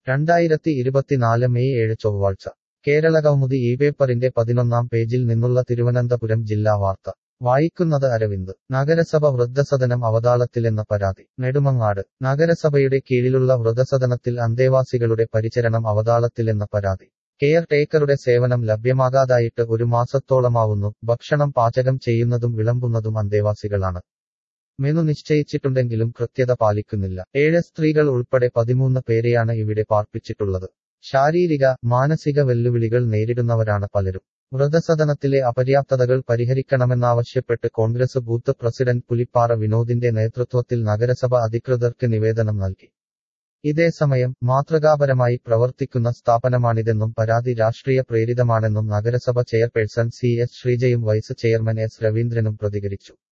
2024 May 7 ചൊവ്വാഴ്ച കേരളകൗമുദി ഈ പേപ്പറിന്റെ 11-ാം പേജിൽ നിന്നുള്ള തിരുവനന്തപുരം ജില്ലാ വാർത്ത വായിക്കുന്നത് അരവിന്ദ്. നഗരസഭ വൃദ്ധസദനം അവതാളത്തിലെന്ന പരാതി. നെടുമങ്ങാട്. നഗരസഭയുടെ കീഴിലുള്ള വൃദ്ധസദനത്തിൽ അന്തേവാസികളുടെ പരിചരണം അവതാളത്തിലെന്ന പരാതി. കെയർ ടേക്കറുടെ സേവനം ലഭ്യമാകാതായിട്ട് ഒരു മാസത്തോളമാവുന്നു. ഭക്ഷണം പാചകം ചെയ്യുന്നതും വിളമ്പുന്നതും അന്തേവാസികളാണ്. മെനു നിശ്ചയിച്ചിട്ടുണ്ടെങ്കിലും കൃത്യത പാലിക്കുന്നില്ല. 7 സ്ത്രീകൾ ഉൾപ്പെടെ 13 പേരെയാണ് ഇവിടെ പാർപ്പിച്ചിട്ടുള്ളത്. ശാരീരിക, മാനസിക വെല്ലുവിളികൾ നേരിടുന്നവരാണ് പലരും. വൃദ്ധസദനത്തിലെ അപര്യാപ്തതകൾ പരിഹരിക്കണമെന്നാവശ്യപ്പെട്ട് കോൺഗ്രസ് ബൂത്ത് പ്രസിഡന്റ് പുലിപ്പാറ വിനോദിന്റെ നേതൃത്വത്തിൽ നഗരസഭ അധികൃതർക്ക് നിവേദനം നൽകി. ഇതേസമയം മാതൃകാപരമായി പ്രവർത്തിക്കുന്ന സ്ഥാപനമാണിതെന്നും പരാതി രാഷ്ട്രീയ പ്രേരിതമാണെന്നും നഗരസഭ ചെയർപേഴ്സൺ CS ശ്രീജയും വൈസ് ചെയർമാൻ S രവീന്ദ്രനും പ്രതികരിച്ചു.